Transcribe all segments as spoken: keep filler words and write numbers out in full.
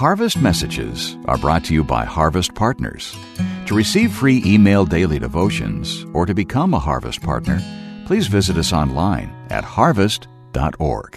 Harvest Messages are brought to you by Harvest Partners. To receive free email daily devotions or to become a Harvest Partner, please visit us online at harvest dot org.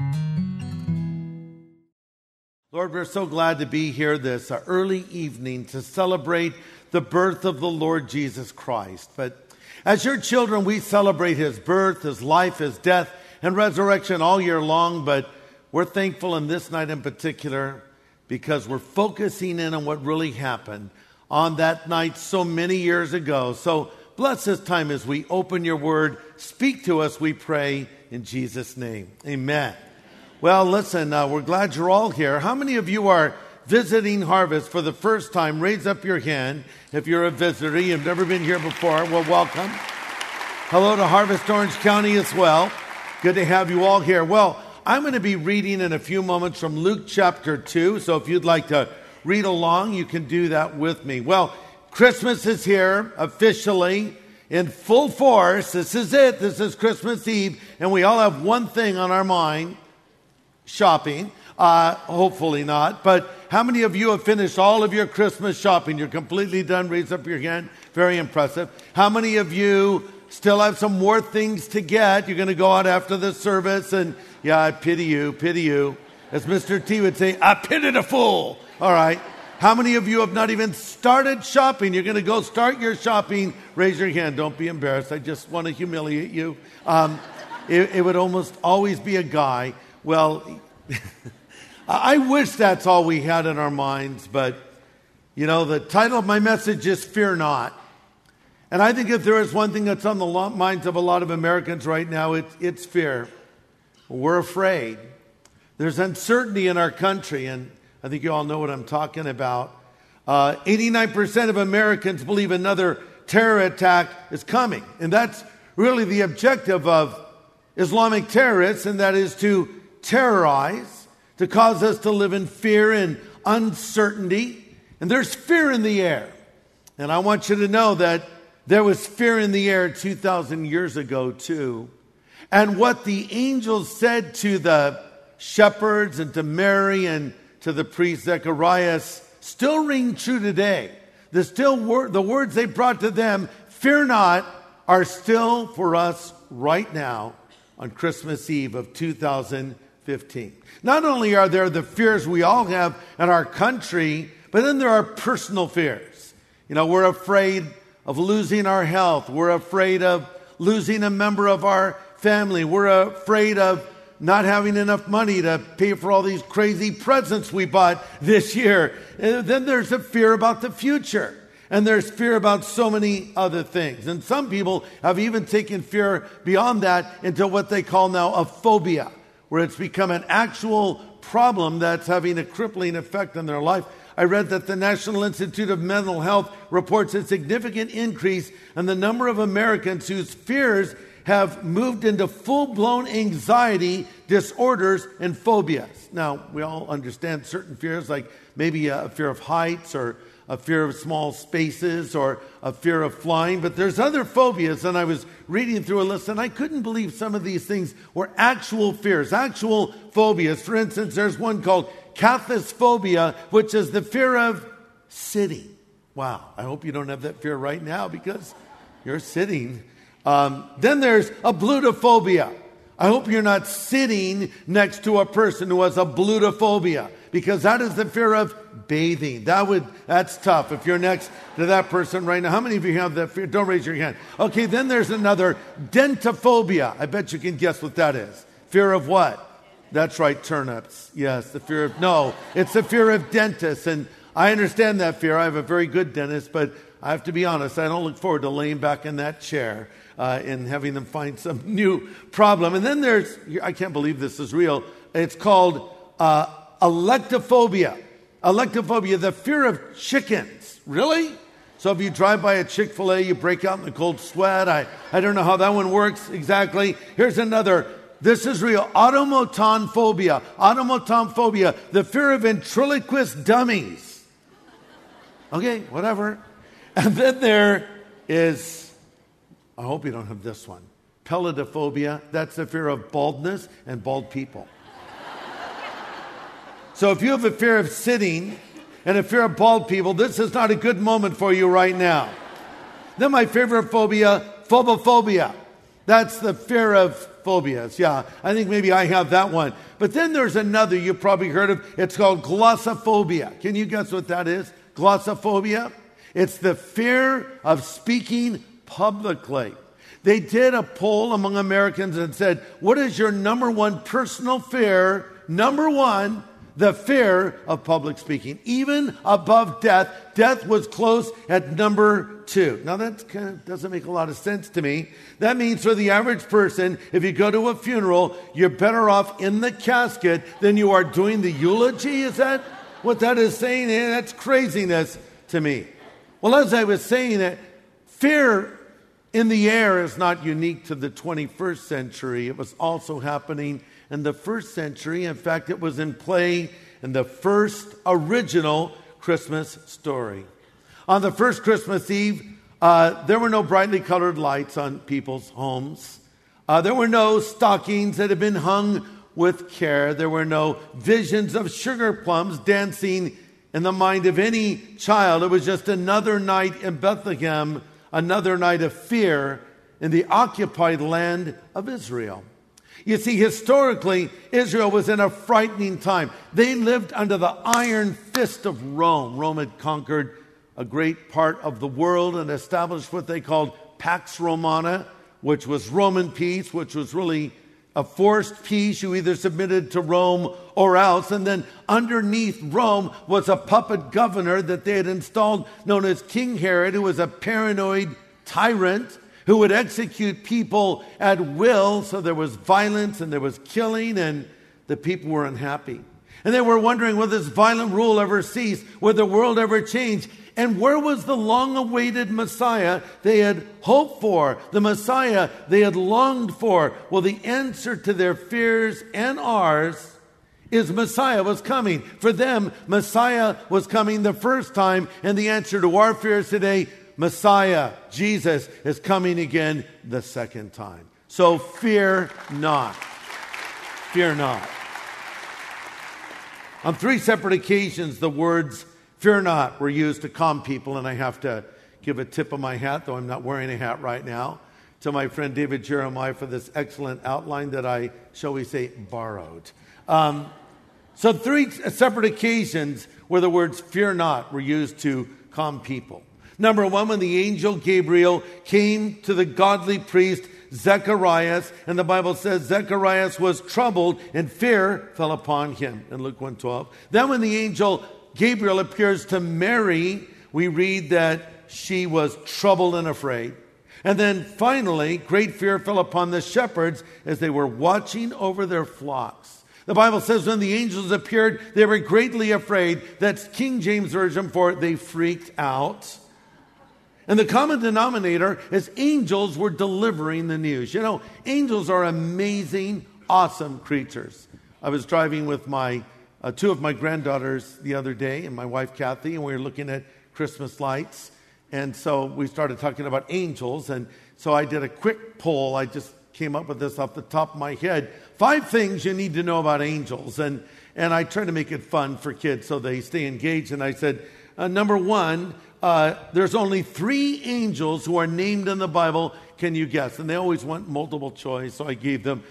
Lord, we're so glad to be here this uh, early evening to celebrate the birth of the Lord Jesus Christ. But as your children, we celebrate his birth, his life, his death, and resurrection all year long. But we're thankful in this night in particular because we're focusing in on what really happened on that night so many years ago. So bless this time as we open your word. Speak to us, we pray, in Jesus' name. Amen. Well, listen, uh, we're glad you're all here. How many of you are visiting Harvest for the first time? Raise up your hand if you're a visitor. You've never been here before. Well, welcome. Hello to Harvest Orange County as well. Good to have you all here. Well, I'm going to be reading in a few moments from Luke chapter two. So if you'd like to read along, you can do that with me. Well, Christmas is here officially in full force. This is it. This is Christmas Eve. And we all have one thing on our mind: shopping. Uh, hopefully not. But how many of you have finished all of your Christmas shopping? You're completely done. Raise up your hand. Very impressive. How many of you still have some more things to get? You're going to go out after the service and, yeah, I pity you, pity you. As Mister T would say, I pity the fool. All right. How many of you have not even started shopping? You're going to go start your shopping. Raise your hand. Don't be embarrassed. I just want to humiliate you. Um, it, it would almost always be a guy. Well, I wish that's all we had in our minds, but, you know, the title of my message is Fear Not. And I think if there is one thing that's on the minds of a lot of Americans right now, it's, it's fear. We're afraid. There's uncertainty in our country, and I think you all know what I'm talking about. Uh, eighty-nine percent of Americans believe another terror attack is coming. And that's really the objective of Islamic terrorists, and that is to terrorize, to cause us to live in fear and uncertainty. And there's fear in the air. And I want you to know that there was fear in the air two thousand years ago too. And what the angels said to the shepherds and to Mary and to the priest Zacharias still ring true today. The still wor- the words they brought to them, fear not, are still for us right now on Christmas Eve of two thousand fifteen. Not only are there the fears we all have in our country, but then there are personal fears. You know, we're afraid of losing our health. We're afraid of losing a member of our family. We're afraid of not having enough money to pay for all these crazy presents we bought this year. And then there's a fear about the future. And there's fear about so many other things. And some people have even taken fear beyond that into what they call now a phobia, where it's become an actual problem that's having a crippling effect on their life. I read that the National Institute of Mental Health reports a significant increase in the number of Americans whose fears have moved into full-blown anxiety disorders and phobias. Now, we all understand certain fears, like maybe a fear of heights or a fear of small spaces or a fear of flying. But there's other phobias, and I was reading through a list, and I couldn't believe some of these things were actual fears, actual phobias. For instance, there's one called Cathisphobia, which is the fear of sitting. Wow, I hope you don't have that fear right now because you're sitting. Um, then there's a blutophobia. I hope you're not sitting next to a person who has a blutophobia, because that is the fear of bathing. That would, that's tough if you're next to that person right now. How many of you have that fear? Don't raise your hand. Okay, then there's another, dentophobia. I bet you can guess what that is. Fear of what? That's right, turnips. Yes, the fear of, no, it's the fear of dentists. And I understand that fear. I have a very good dentist, but I have to be honest, I don't look forward to laying back in that chair uh, and having them find some new problem. And then there's, I can't believe this is real, it's called uh, electophobia. Electophobia, the fear of chickens. Really? So if you drive by a Chick-fil-A, you break out in the cold sweat. I, I don't know how that one works exactly. Here's another. This is real. Automaton phobia. Automaton phobia, the fear of ventriloquist dummies. Okay, whatever. And then there is, I hope you don't have this one, peladophobia. That's the fear of baldness and bald people. So if you have a fear of sitting and a fear of bald people, this is not a good moment for you right now. Then my favorite phobia, phobophobia. That's the fear of phobias. Yeah, I think maybe I have that one. But then there's another you've probably heard of. It's called glossophobia. Can you guess what that is? Glossophobia? It's the fear of speaking publicly. They did a poll among Americans and said, what is your number one personal fear? Number one, the fear of public speaking. Even above death, death was close at number two. Now that kind of doesn't make a lot of sense to me. That means for the average person, if you go to a funeral, you're better off in the casket than you are doing the eulogy. Is that what that is saying? Eh, that's craziness to me. Well, as I was saying it, fear in the air is not unique to the twenty-first century. It was also happening in the first century. In fact, it was in play in the first original Christmas story. On the first Christmas Eve, uh, there were no brightly colored lights on people's homes. Uh, there were no stockings that had been hung with care. There were no visions of sugar plums dancing in the mind of any child. It was just another night in Bethlehem, another night of fear in the occupied land of Israel. You see, historically, Israel was in a frightening time. They lived under the iron fist of Rome. Rome had conquered a great part of the world and established what they called Pax Romana, which was Roman peace, which was really a forced peace. You either submitted to Rome or else. And then underneath Rome was a puppet governor that they had installed known as King Herod, who was a paranoid tyrant who would execute people at will. So there was violence and there was killing, and the people were unhappy. And they were wondering, will this violent rule ever cease? Will the world ever change? And where was the long-awaited Messiah they had hoped for? The Messiah they had longed for? Well, the answer to their fears and ours is Messiah was coming. For them, Messiah was coming the first time. And the answer to our fears today, Messiah, Jesus, is coming again the second time. So fear not. Fear not. On three separate occasions, the words fear not were used to calm people, and I have to give a tip of my hat, though I'm not wearing a hat right now, to my friend David Jeremiah for this excellent outline that I, shall we say, borrowed. Um, so three separate occasions where the words fear not were used to calm people. Number one, when the angel Gabriel came to the godly priest Zacharias, and the Bible says Zacharias was troubled and fear fell upon him in Luke one twelve. Then when the angel Gabriel appears to Mary, we read that she was troubled and afraid. And then finally, great fear fell upon the shepherds as they were watching over their flocks. The Bible says when the angels appeared, they were greatly afraid. That's King James Version for they freaked out. And the common denominator is angels were delivering the news. You know, angels are amazing, awesome creatures. I was driving with my uh, two of my granddaughters the other day and my wife Kathy, and we were looking at Christmas lights. And so we started talking about angels. And so I did a quick poll. I just came up with this off the top of my head. Five things you need to know about angels. And, and I try to make it fun for kids so they stay engaged. And I said, uh, number one, Uh, there's only three angels who are named in the Bible. Can you guess? And they always want multiple choice. So I gave them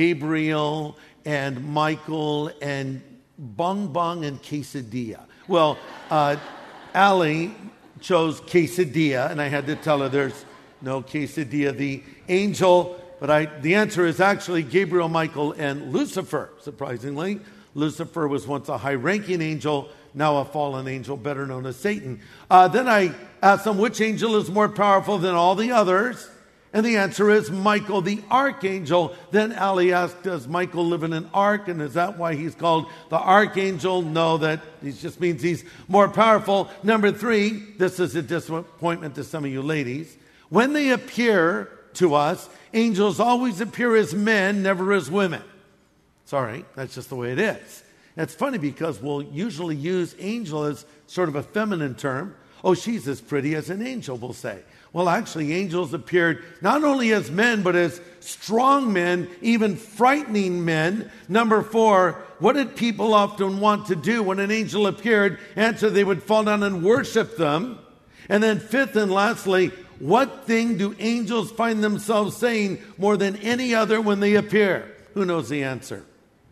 Gabriel and Michael and Bong Bong and Quesadilla. Well, uh, Allie chose Quesadilla, and I had to tell her there's no Quesadilla. The angel, but I, the answer is actually Gabriel, Michael, and Lucifer, surprisingly. Lucifer was once a high-ranking angel, now a fallen angel, better known as Satan. Uh, then I asked them which angel is more powerful than all the others. And the answer is Michael, the archangel. Then Ali asked, does Michael live in an ark? And is that why he's called the archangel? No, that it just means he's more powerful. Number three, this is a disappointment to some of you ladies. When they appear to us, angels always appear as men, never as women. Sorry, that's just the way it is. It's funny because we'll usually use angel as sort of a feminine term. Oh, she's as pretty as an angel, we'll say. Well, actually, angels appeared not only as men, but as strong men, even frightening men. Number four, what did people often want to do when an angel appeared? Answer, they would fall down and worship them. And then fifth and lastly, what thing do angels find themselves saying more than any other when they appear? Who knows the answer?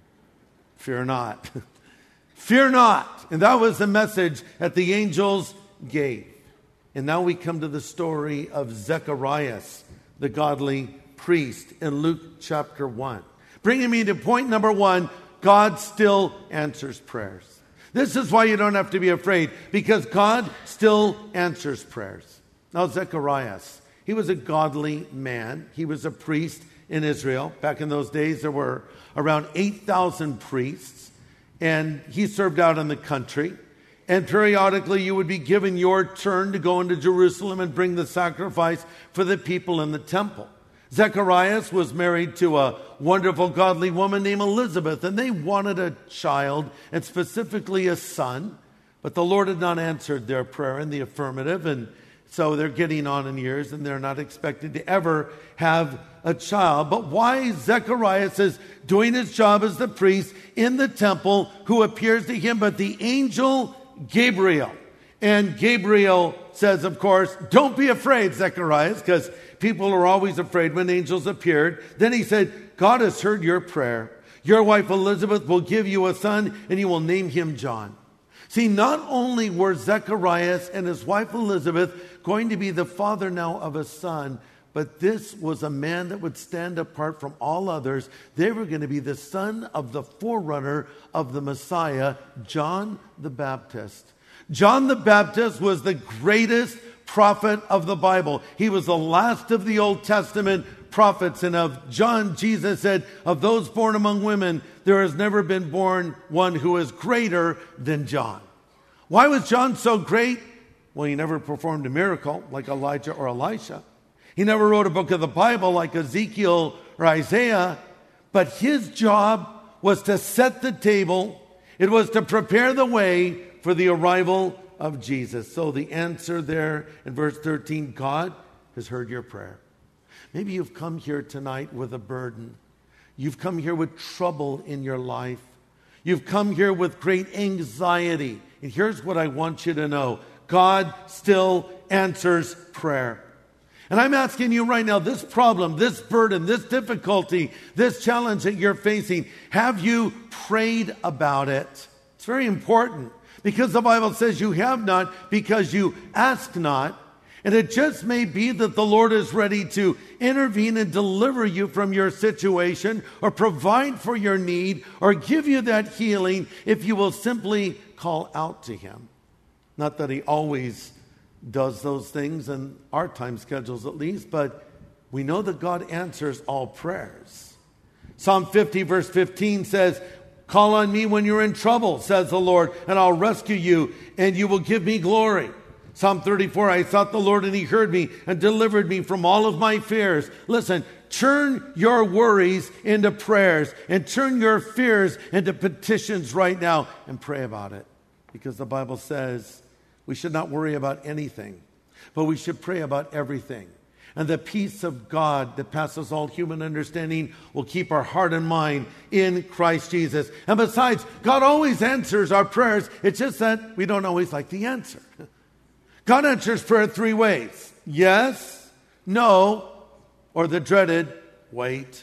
Fear not. Fear not. And that was the message that the angels gave. And now we come to the story of Zacharias, the godly priest, in Luke chapter one. Bringing me to point number one, God still answers prayers. This is why you don't have to be afraid, because God still answers prayers. Now, Zacharias, he was a godly man. He was a priest in Israel. Back in those days, there were around eight thousand priests, and he served out in the country. And periodically, you would be given your turn to go into Jerusalem and bring the sacrifice for the people in the temple. Zacharias was married to a wonderful, godly woman named Elizabeth, and they wanted a child, and specifically a son. But the Lord had not answered their prayer in the affirmative, and so they're getting on in years, and they're not expected to ever have a child. But why Zacharias is doing his job as the priest in the temple, who appears to him but the angel Gabriel. And Gabriel says, of course, don't be afraid, Zacharias, because people are always afraid when angels appeared. Then he said, God has heard your prayer. Your wife Elizabeth will give you a son, and you will name him John. See, not only were Zacharias and his wife Elizabeth going to be the father now of a son, but this was a man that would stand apart from all others. They were going to be the son of the forerunner of the Messiah, John the Baptist. John the Baptist was the greatest prophet of the Bible. He was the last of the Old Testament prophets. And of John, Jesus said, of those born among women, there has never been born one who is greater than John. Why was John so great? Well, he never performed a miracle like Elijah or Elisha. He never wrote a book of the Bible like Ezekiel or Isaiah. But his job was to set the table. It was to prepare the way for the arrival of Jesus. So the answer there in verse thirteen, God has heard your prayer. Maybe you've come here tonight with a burden. You've come here with trouble in your life. You've come here with great anxiety. And here's what I want you to know. God still answers prayer. And I'm asking you right now, this problem, this burden, this difficulty, this challenge that you're facing, have you prayed about it? It's very important, because the Bible says you have not because you ask not. And it just may be that the Lord is ready to intervene and deliver you from your situation, or provide for your need, or give you that healing if you will simply call out to Him. Not that He always does those things in our time schedules at least, but we know that God answers all prayers. Psalm fifty verse fifteen says, call on me when you're in trouble, says the Lord, and I'll rescue you, and you will give me glory. Psalm thirty-four, I sought the Lord and He heard me and delivered me from all of my fears. Listen, turn your worries into prayers and turn your fears into petitions right now and pray about it. Because the Bible says we should not worry about anything, but we should pray about everything. And the peace of God that passes all human understanding will keep our heart and mind in Christ Jesus. And besides, God always answers our prayers. It's just that we don't always like the answer. God answers prayer three ways. Yes, no, or the dreaded wait.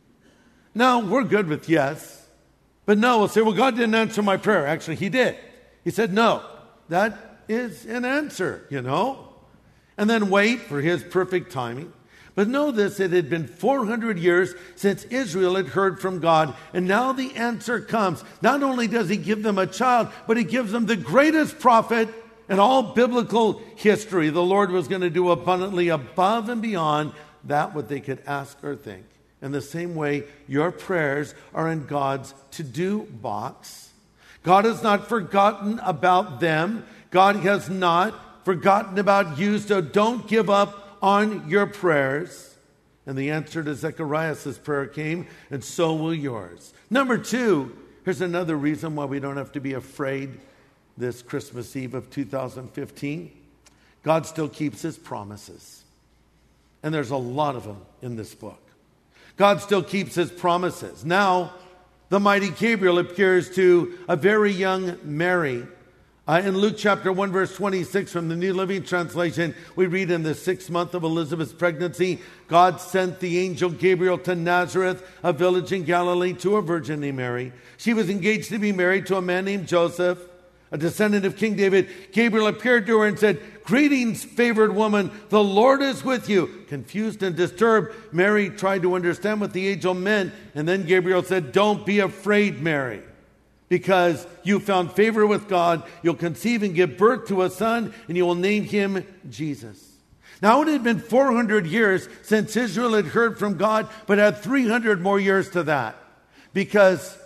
Now, we're good with yes. But no, we'll say, well, God didn't answer my prayer. Actually, He did. He said no. That is an answer, you know. And then wait for His perfect timing. But know this, it had been four hundred years since Israel had heard from God. And now the answer comes. Not only does He give them a child, but He gives them the greatest prophet in all biblical history. The Lord was going to do abundantly above and beyond that what they could ask or think. In the same way, your prayers are in God's to-do box. God has not forgotten about them. God has not forgotten about you, so don't give up on your prayers. And the answer to Zacharias' prayer came, and so will yours. Number two, here's another reason why we don't have to be afraid this Christmas Eve of two thousand fifteen. God still keeps His promises. And there's a lot of them in this book. God still keeps His promises. Now, the mighty Gabriel appears to a very young Mary. Uh, in Luke chapter one, verse twenty-six from the New Living Translation, we read, in the sixth month of Elizabeth's pregnancy, God sent the angel Gabriel to Nazareth, a village in Galilee, to a virgin named Mary. She was engaged to be married to a man named Joseph, a descendant of King David. Gabriel appeared to her and said, "Greetings, favored woman, the Lord is with you." Confused and disturbed, Mary tried to understand what the angel meant. And then Gabriel said, "Don't be afraid, Mary, because you found favor with God. You'll conceive and give birth to a son, and you will name him Jesus." Now, it had been four hundred years since Israel had heard from God, but had three hundred more years to that. Because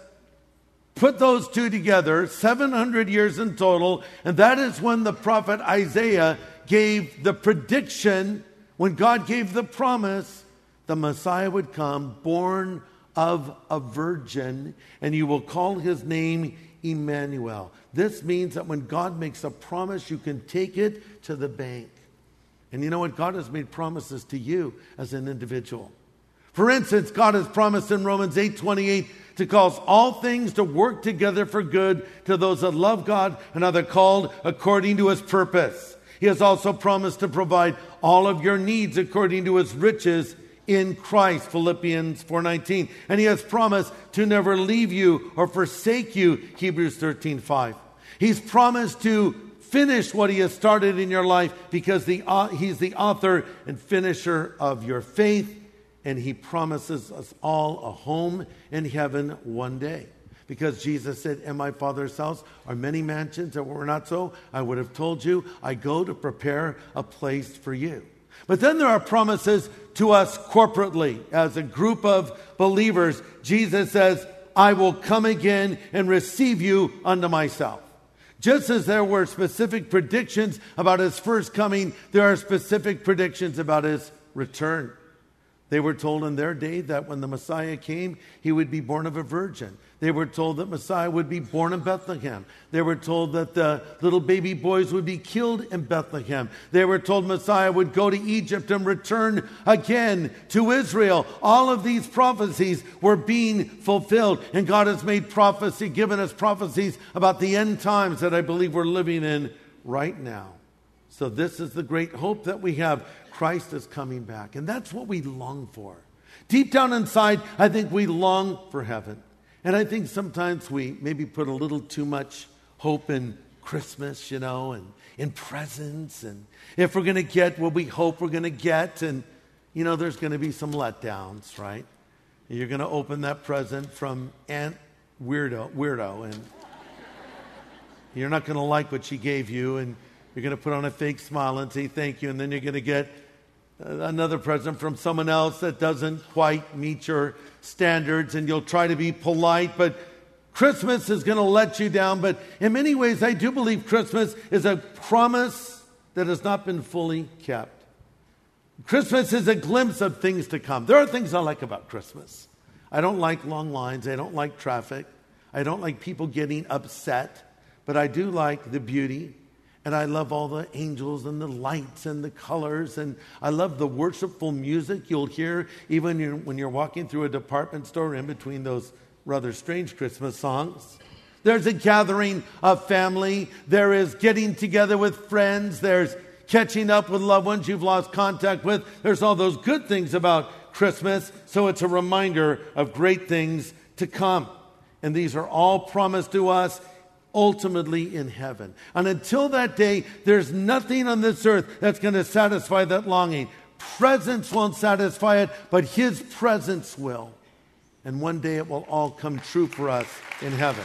put those two together, seven hundred years in total, and that is when the prophet Isaiah gave the prediction, when God gave the promise, the Messiah would come, born of a virgin, and you will call his name Emmanuel. This means that when God makes a promise, you can take it to the bank. And you know what? God has made promises to you as an individual. For instance, God has promised in Romans eight twenty-eight to cause all things to work together for good to those that love God and are called according to his purpose. He has also promised to provide all of your needs according to his riches in Christ, Philippians four nineteen. And he has promised to never leave you or forsake you, Hebrews thirteen five. He's promised to finish what he has started in your life because the, uh, he's the author and finisher of your faith. And he promises us all a home in heaven one day. Because Jesus said, "In my Father's house are many mansions, and were not so, I would have told you, I go to prepare a place for you." But then there are promises to us corporately. As a group of believers, Jesus says, "I will come again and receive you unto myself." Just as there were specific predictions about his first coming, there are specific predictions about his return. They were told in their day that when the Messiah came, he would be born of a virgin. They were told that Messiah would be born in Bethlehem. They were told that the little baby boys would be killed in Bethlehem. They were told Messiah would go to Egypt and return again to Israel. All of these prophecies were being fulfilled. And God has made prophecy, given us prophecies about the end times that I believe we're living in right now. So this is the great hope that we have. Christ is coming back. And that's what we long for. Deep down inside, I think we long for heaven. And I think sometimes we maybe put a little too much hope in Christmas, you know, and in presents. And if we're going to get what we hope we're going to get, and, you know, there's going to be some letdowns, right? You're going to open that present from Aunt Weirdo, weirdo and you're not going to like what she gave you, and you're going to put on a fake smile and say thank you, and then you're going to get another present from someone else that doesn't quite meet your standards, and you'll try to be polite, but Christmas is going to let you down. But in many ways, I do believe Christmas is a promise that has not been fully kept. Christmas is a glimpse of things to come. There are things I like about Christmas. I don't like long lines. I don't like traffic. I don't like people getting upset. But I do like the beauty. And I love all the angels and the lights and the colors. And I love the worshipful music you'll hear even when you're walking through a department store in between those rather strange Christmas songs. There's a gathering of family. There is getting together with friends. There's catching up with loved ones you've lost contact with. There's all those good things about Christmas. So it's a reminder of great things to come. And these are all promised to us ultimately in heaven. And until that day, there's nothing on this earth that's going to satisfy that longing. Presence won't satisfy it, but his presence will. And one day it will all come true for us in heaven.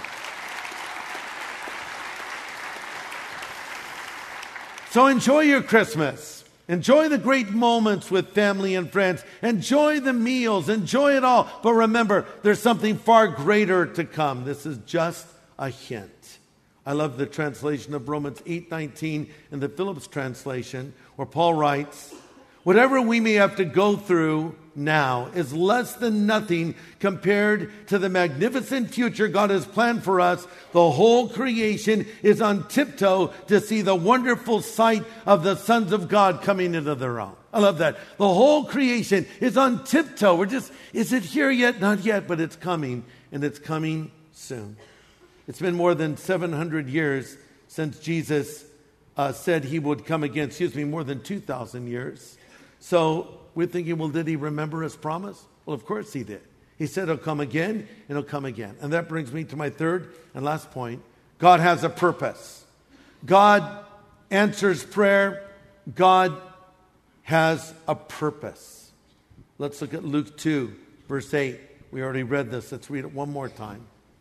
So enjoy your Christmas. Enjoy the great moments with family and friends. Enjoy the meals. Enjoy it all. But remember, there's something far greater to come. This is just a hint. I love the translation of Romans eight nineteen in the Phillips translation, where Paul writes, "Whatever we may have to go through now is less than nothing compared to the magnificent future God has planned for us. The whole creation is on tiptoe to see the wonderful sight of the sons of God coming into their own." I love that. The whole creation is on tiptoe. We're just, is it here yet? Not yet, but it's coming. and it's coming soon. It's been more than seven hundred years since Jesus uh, said he would come again. Excuse me, more than two thousand years. So we're thinking, well, did he remember his promise? Well, of course he did. He said he'll come again, and he'll come again. And that brings me to my third and last point. God has a purpose. God answers prayer. God has a purpose. Let's look at Luke two, verse eight. We already read this. Let's read it one more time.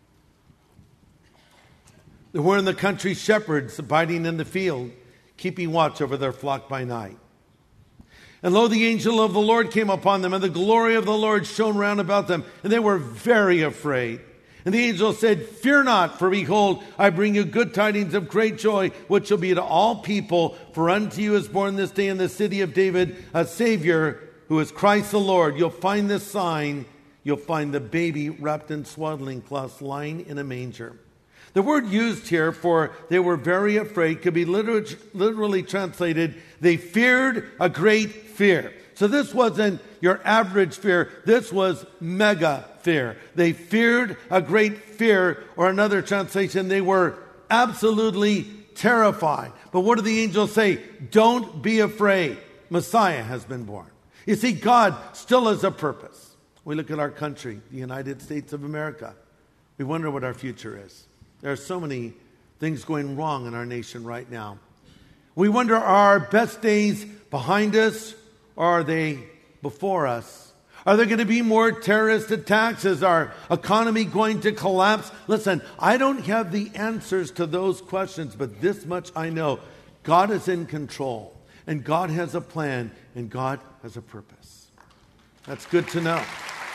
There were in the country shepherds abiding in the field, keeping watch over their flock by night. And lo, the angel of the Lord came upon them, and the glory of the Lord shone round about them, and they were very afraid. And the angel said, "Fear not, for behold, I bring you good tidings of great joy, which shall be to all people. For unto you is born this day in the city of David a Savior, who is Christ the Lord. You'll find this sign. You'll find the baby wrapped in swaddling cloths, lying in a manger." The word used here for "they were very afraid" could be literally, literally translated, "they feared a great fear." So this wasn't your average fear. This was mega fear. They feared a great fear, or another translation, they were absolutely terrified. But what did the angel say? Don't be afraid. Messiah has been born. You see, God still has a purpose. We look at our country, the United States of America. We wonder what our future is. There are so many things going wrong in our nation right now. We wonder, are our best days behind us, or are they before us? Are there going to be more terrorist attacks? Is our economy going to collapse? Listen, I don't have the answers to those questions, but this much I know. God is in control, and God has a plan, and God has a purpose. That's good to know.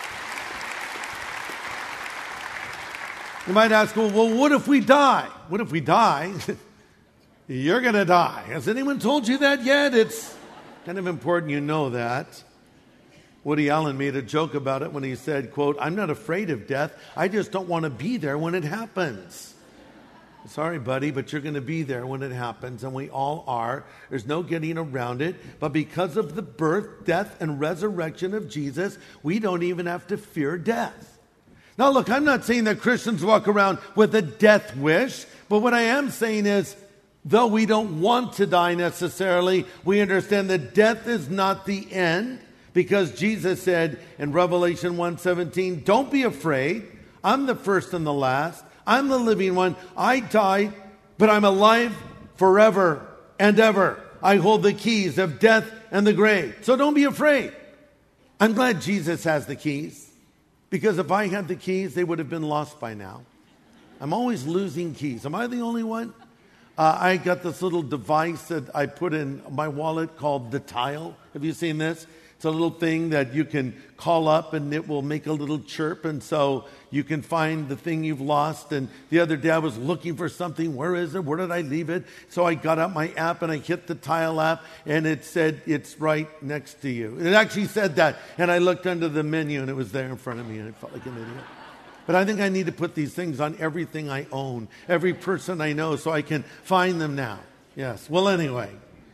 You might ask, well, well, what if we die? What if we die? You're going to die. Has anyone told you that yet? It's kind of important you know that. Woody Allen made a joke about it when he said, quote, "I'm not afraid of death. I just don't want to be there when it happens." Sorry, buddy, but you're going to be there when it happens, and we all are. There's no getting around it. But because of the birth, death, and resurrection of Jesus, we don't even have to fear death. Now, look, I'm not saying that Christians walk around with a death wish, but what I am saying is, though we don't want to die necessarily, we understand that death is not the end, because Jesus said in Revelation one seventeen, "Don't be afraid. I'm the first and the last. I'm the living one. I died, but I'm alive forever and ever. I hold the keys of death and the grave." So don't be afraid. I'm glad Jesus has the keys. Because if I had the keys, they would have been lost by now. I'm always losing keys. Am I the only one? Uh, I got this little device that I put in my wallet called the Tile. Have you seen this? It's a little thing that you can call up and it will make a little chirp. And so you can find the thing you've lost. And the other day I was looking for something. Where is it? Where did I leave it? So I got out my app and I hit the Tile app and it said, "It's right next to you." It actually said that. And I looked under the menu and it was there in front of me and I felt like an idiot. But I think I need to put these things on everything I own, every person I know, so I can find them now. Yes. Well, anyway,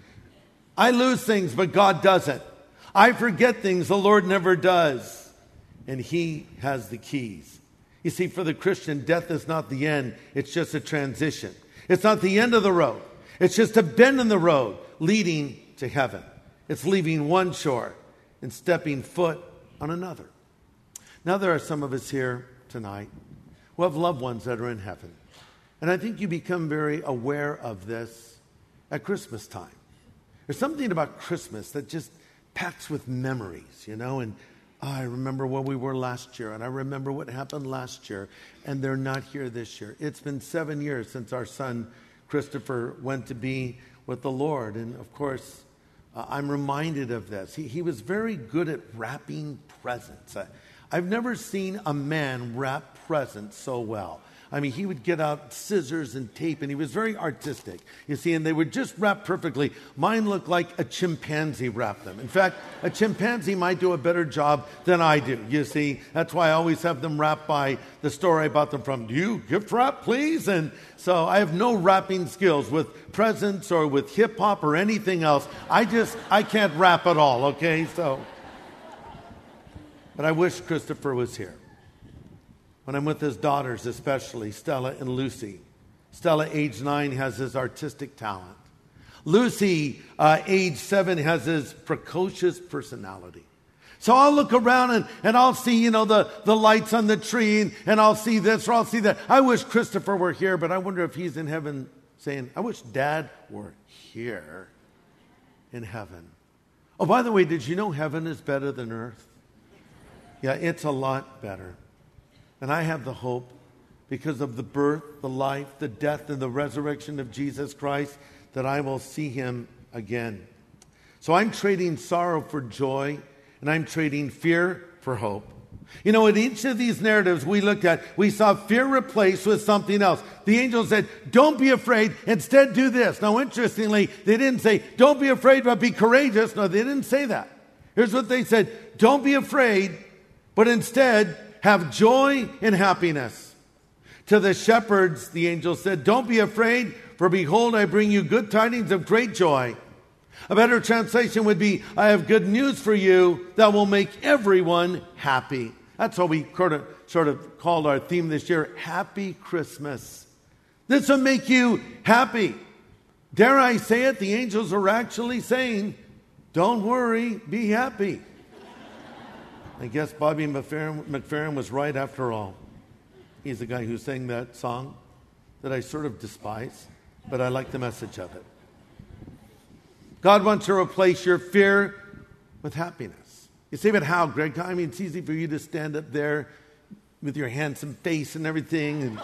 I lose things, but God doesn't. I forget things, the Lord never does. And He has the keys. You see, for the Christian, death is not the end. It's just a transition. It's not the end of the road. It's just a bend in the road leading to heaven. It's leaving one shore and stepping foot on another. Now, there are some of us here tonight who have loved ones that are in heaven. And I think you become very aware of this at Christmas time. There's something about Christmas that just packs with memories, you know, and oh, I remember where we were last year, and I remember what happened last year, and they're not here this year. It's been seven years since our son Christopher went to be with the Lord, and of course, uh, I'm reminded of this. He, he was very good at wrapping presents. I, I've never seen a man wrap presents so well. I mean, he would get out scissors and tape, and he was very artistic, you see, and they would just wrap perfectly. Mine looked like a chimpanzee wrapped them. In fact, a chimpanzee might do a better job than I do, you see. That's why I always have them wrapped by the store I bought them from. "Do you gift wrap, please?" And so I have no wrapping skills with presents or with hip-hop or anything else. I just, I can't wrap at all, okay? So, but I wish Christopher was here. when I'm with his daughters, especially Stella and Lucy. Stella, age nine, has his artistic talent. Lucy, uh, age seven, has his precocious personality. So I'll look around and, and I'll see, you know, the, the lights on the tree, and, and I'll see this or I'll see that. I wish Christopher were here, but I wonder if he's in heaven saying, I wish Dad were here in heaven. Oh, by the way, did you know heaven is better than earth? Yeah, it's a lot better. And I have the hope because of the birth, the life, the death, and the resurrection of Jesus Christ that I will see him again. So I'm trading sorrow for joy, and I'm trading fear for hope. You know, in each of these narratives we looked at, we saw fear replaced with something else. The angel said, don't be afraid, instead do this. Now, interestingly, they didn't say, don't be afraid, but be courageous. No, they didn't say that. Here's what they said, don't be afraid, but instead have joy and happiness. To the shepherds, the angel said, don't be afraid, for behold, I bring you good tidings of great joy. A better translation would be, I have good news for you that will make everyone happy. That's what we sort of, sort of called our theme this year, Happy Christmas. This will make you happy. Dare I say it, the angels are actually saying, don't worry, be happy. I guess Bobby McFerrin, McFerrin was right after all. He's the guy who sang that song that I sort of despise, but I like the message of it. God wants to replace your fear with happiness. You say, but how, Greg? I mean, it's easy for you to stand up there with your handsome face and everything. And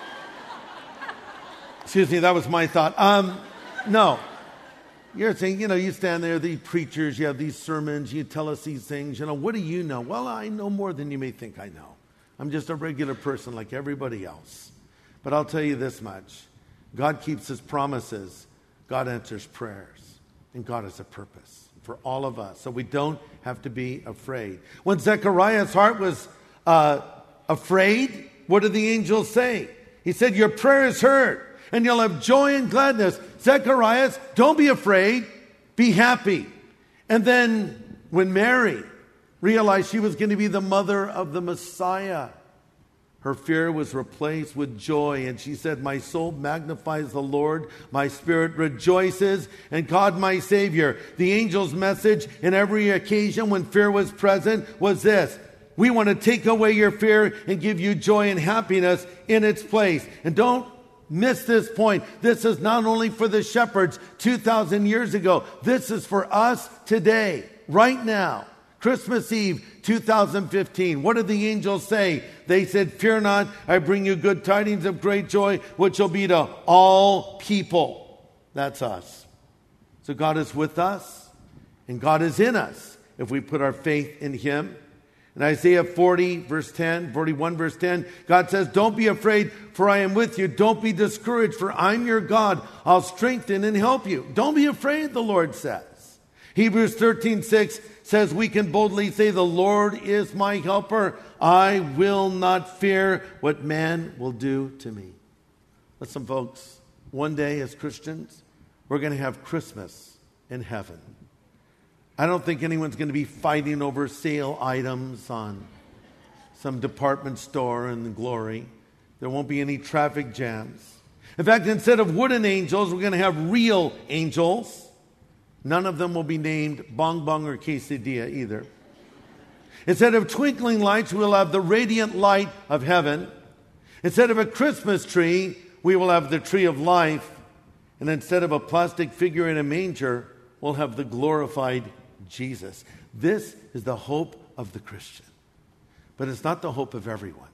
excuse me, that was my thought. Um, no. You're saying, you know, you stand there, the preachers, you have these sermons, you tell us these things. You know, what do you know? Well, I know more than you may think I know. I'm just a regular person like everybody else. But I'll tell you this much. God keeps his promises. God answers prayers. And God has a purpose for all of us. So we don't have to be afraid. When Zechariah's heart was uh, afraid, what did the angel say? He said, your prayer is heard, and you'll have joy and gladness. Zechariah, don't be afraid. Be happy. And then when Mary realized she was going to be the mother of the Messiah, her fear was replaced with joy. And she said, my soul magnifies the Lord. My spirit rejoices in God, my Savior. The angel's message in every occasion when fear was present was this. We want to take away your fear and give you joy and happiness in its place. And don't miss this point. This is not only for the shepherds two thousand years ago. This is for us today, right now. Christmas Eve, two thousand fifteen. What did the angels say? They said, fear not, I bring you good tidings of great joy, which will be to all people. That's us. So God is with us, and God is in us if we put our faith in him. In Isaiah forty, verse ten, forty-one, verse ten, God says, don't be afraid, for I am with you. Don't be discouraged, for I'm your God. I'll strengthen and help you. Don't be afraid, the Lord says. Hebrews thirteen, six says we can boldly say, the Lord is my helper. I will not fear what man will do to me. Listen, folks, one day as Christians, we're going to have Christmas in heaven. I don't think anyone's going to be fighting over sale items on some department store in glory. There won't be any traffic jams. In fact, instead of wooden angels, we're going to have real angels. None of them will be named Bong Bong or Quesadilla either. Instead of twinkling lights, we'll have the radiant light of heaven. Instead of a Christmas tree, we will have the tree of life. And instead of a plastic figure in a manger, we'll have the glorified Jesus. This is the hope of the Christian. But it's not the hope of everyone.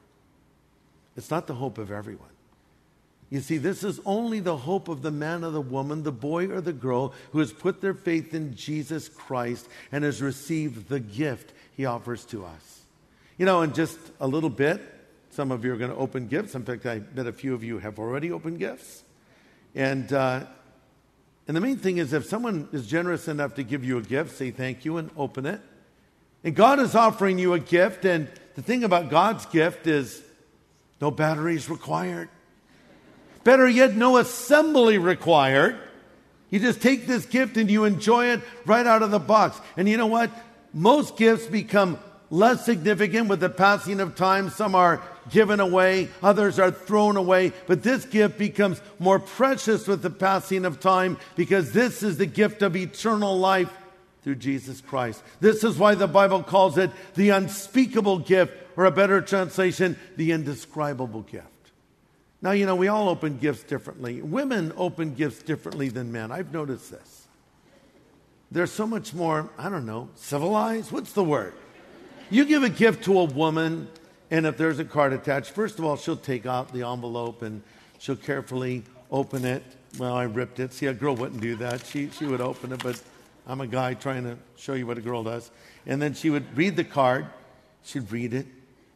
It's not the hope of everyone. You see, this is only the hope of the man or the woman, the boy or the girl who has put their faith in Jesus Christ and has received the gift he offers to us. You know, in just a little bit, some of you are going to open gifts. In fact, I bet a few of you have already opened gifts. And uh, and the main thing is, if someone is generous enough to give you a gift, say thank you and open it. And God is offering you a gift, and the thing about God's gift is no batteries required. Better yet, no assembly required. You just take this gift and you enjoy it right out of the box. And you know what? Most gifts become less significant with the passing of time. Some are given away, others are thrown away. But this gift becomes more precious with the passing of time because this is the gift of eternal life through Jesus Christ. This is why the Bible calls it the unspeakable gift, or a better translation, the indescribable gift. Now, you know, we all open gifts differently. Women open gifts differently than men. I've noticed this. They're so much more, I don't know, civilized? What's the word? You give a gift to a woman, and if there's a card attached, first of all, she'll take out the envelope and she'll carefully open it. Well, I ripped it. See, a girl wouldn't do that. She, she would open it, but I'm a guy trying to show you what a girl does. And then she would read the card. She'd read it.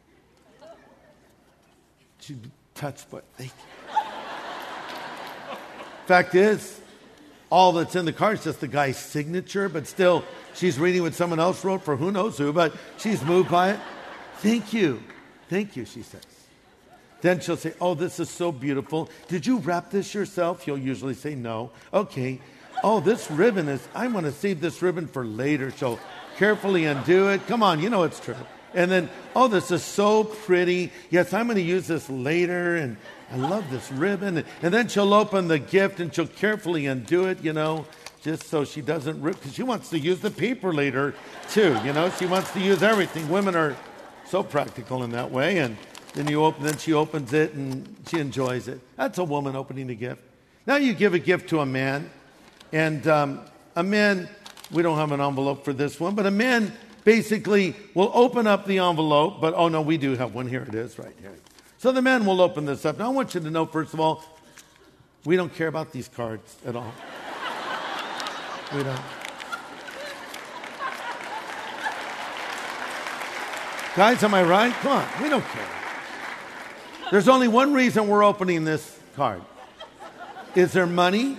She'd touch, but thank you. Fact is, all that's in the card is just the guy's signature, but still, she's reading what someone else wrote for who knows who, but she's moved by it. Thank you. Thank you, she says. Then she'll say, oh, this is so beautiful. Did you wrap this yourself? You'll usually say no. Okay. Oh, this ribbon is, I want to save this ribbon for later. She'll carefully undo it. Come on, you know it's true. And then, oh, this is so pretty. Yes, I'm going to use this later, and I love this ribbon. And then she'll open the gift, and she'll carefully undo it, you know, just so she doesn't rip, because she wants to use the paper later, too, you know. She wants to use everything. Women are so practical in that way. And then you open, then she opens it, and she enjoys it. That's a woman opening a gift. Now you give a gift to a man. And um, a man, we don't have an envelope for this one, but a man basically will open up the envelope. But, oh, no, we do have one. Here it is right here. So the man will open this up. Now, I want you to know, first of all, we don't care about these cards at all. We don't. Guys, am I right? Come on. We don't care. There's only one reason we're opening this card. Is there money?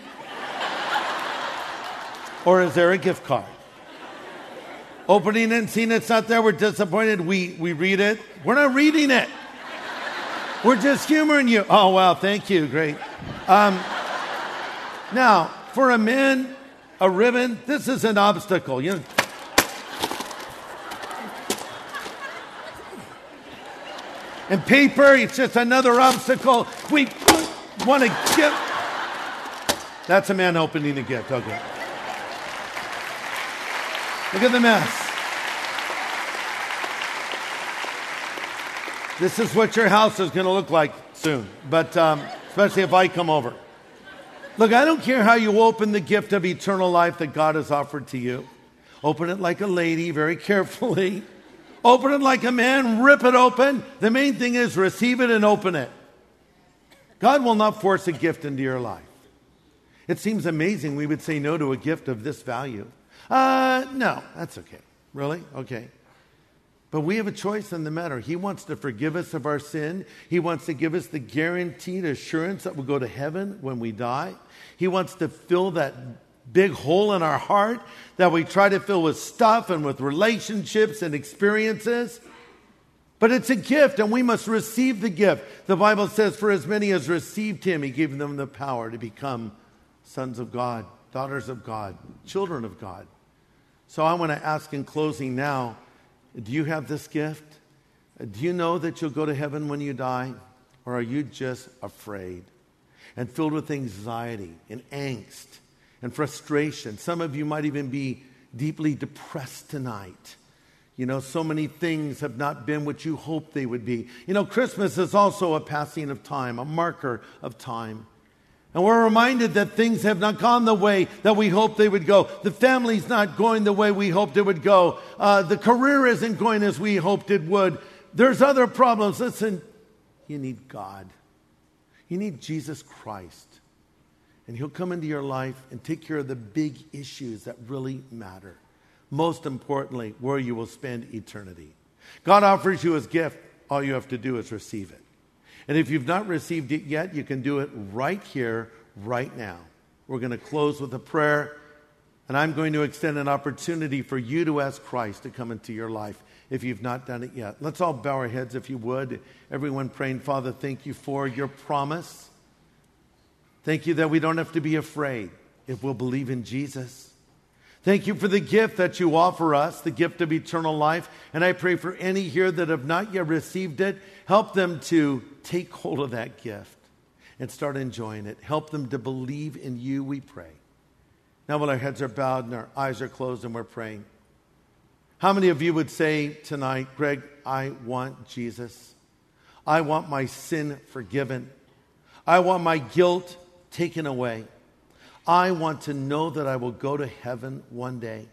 Or is there a gift card? Opening it and seeing it's not there, we're disappointed. We we read it. We're not reading it. We're just humoring you. Oh, wow, thank you. Great. Um, now, for a man, a ribbon, this is an obstacle. You know. And paper, it's just another obstacle. We want to give. That's a man opening a gift. Okay. Look at the mess. This is what your house is going to look like soon, but um, especially if I come over. Look, I don't care how you open the gift of eternal life that God has offered to you. Open it like a lady, very carefully. Open it like a man, rip it open. The main thing is receive it and open it. God will not force a gift into your life. It seems amazing we would say no to a gift of this value. Uh, no, that's okay. Really? Okay. But we have a choice in the matter. He wants to forgive us of our sin. He wants to give us the guaranteed assurance that we'll go to heaven when we die. He wants to fill that big hole in our heart that we try to fill with stuff and with relationships and experiences. But it's a gift, and we must receive the gift. The Bible says, for as many as received him, he gave them the power to become sons of God, daughters of God, children of God. So I want to ask in closing now, do you have this gift? Do you know that you'll go to heaven when you die? Or are you just afraid and filled with anxiety and angst and frustration? Some of you might even be deeply depressed tonight. You know, so many things have not been what you hoped they would be. You know, Christmas is also a passing of time, a marker of time. And we're reminded that things have not gone the way that we hoped they would go. The family's not going the way we hoped it would go. Uh, the career isn't going as we hoped it would. There's other problems. Listen, you need God. You need Jesus Christ. And he'll come into your life and take care of the big issues that really matter. Most importantly, where you will spend eternity. God offers you his gift. All you have to do is receive it. And if you've not received it yet, you can do it right here, right now. We're going to close with a prayer, and I'm going to extend an opportunity for you to ask Christ to come into your life if you've not done it yet. Let's all bow our heads if you would. Everyone praying, Father, thank you for your promise. Thank you that we don't have to be afraid if we'll believe in Jesus. Thank you for the gift that you offer us, the gift of eternal life. And I pray for any here that have not yet received it, help them to take hold of that gift and start enjoying it. Help them to believe in you, we pray. Now while our heads are bowed and our eyes are closed and we're praying, how many of you would say tonight, Greg, I want Jesus. I want my sin forgiven. I want my guilt taken away. I want to know that I will go to heaven one day.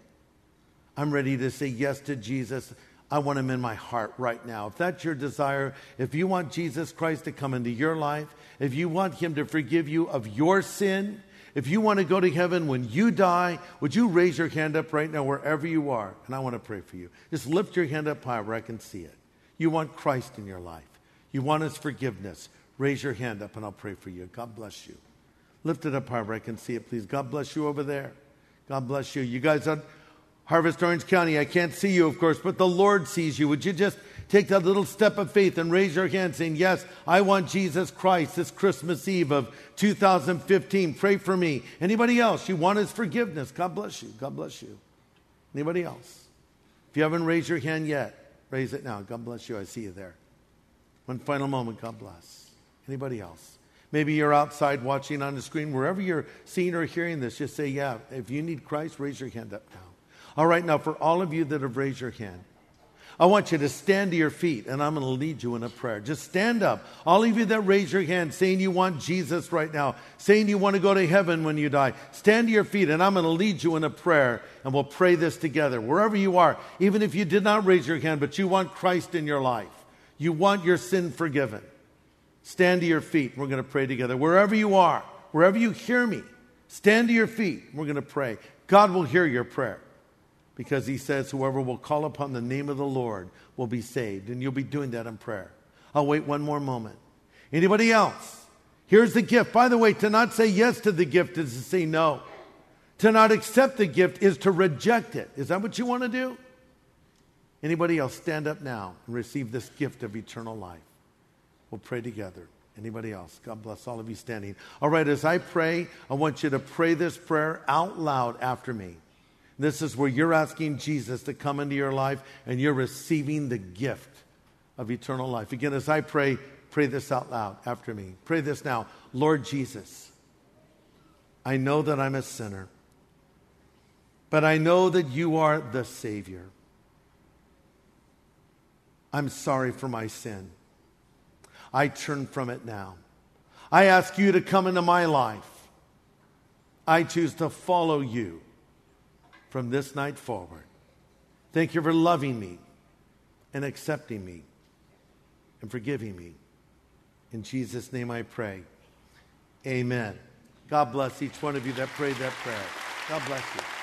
I'm ready to say yes to Jesus. I want him in my heart right now. If that's your desire, if you want Jesus Christ to come into your life, if you want him to forgive you of your sin, if you want to go to heaven when you die, would you raise your hand up right now wherever you are? And I want to pray for you. Just lift your hand up high where I can see it. You want Christ in your life. You want his forgiveness. Raise your hand up and I'll pray for you. God bless you. Lift it up high where I can see it, please. God bless you over there. God bless you. You guys at Harvest Orange County, I can't see you, of course, but the Lord sees you. Would you just take that little step of faith and raise your hand saying, yes, I want Jesus Christ this Christmas Eve of two thousand fifteen. Pray for me. Anybody else? You want his forgiveness. God bless you. God bless you. Anybody else? If you haven't raised your hand yet, raise it now. God bless you. I see you there. One final moment. God bless. Anybody else? Maybe you're outside watching on the screen. Wherever you're seeing or hearing this, just say, yeah, if you need Christ, raise your hand up now. All right, now for all of you that have raised your hand, I want you to stand to your feet, and I'm going to lead you in a prayer. Just stand up. All of you that raise your hand, saying you want Jesus right now, saying you want to go to heaven when you die, stand to your feet, and I'm going to lead you in a prayer, and we'll pray this together. Wherever you are, even if you did not raise your hand, but you want Christ in your life, you want your sin forgiven, stand to your feet. We're going to pray together. Wherever you are, wherever you hear me, stand to your feet. We're going to pray. God will hear your prayer because he says whoever will call upon the name of the Lord will be saved. And you'll be doing that in prayer. I'll wait one more moment. Anybody else? Here's the gift. By the way, to not say yes to the gift is to say no. To not accept the gift is to reject it. Is that what you want to do? Anybody else? Stand up now and receive this gift of eternal life. We'll pray together. Anybody else? God bless all of you standing. All right, as I pray, I want you to pray this prayer out loud after me. This is where you're asking Jesus to come into your life and you're receiving the gift of eternal life. Again, as I pray, pray this out loud after me. Pray this now. Lord Jesus, I know that I'm a sinner, but I know that you are the Savior. I'm sorry for my sin. I turn from it now. I ask you to come into my life. I choose to follow you from this night forward. Thank you for loving me and accepting me and forgiving me. In Jesus' name I pray. Amen. God bless each one of you that prayed that prayer. God bless you.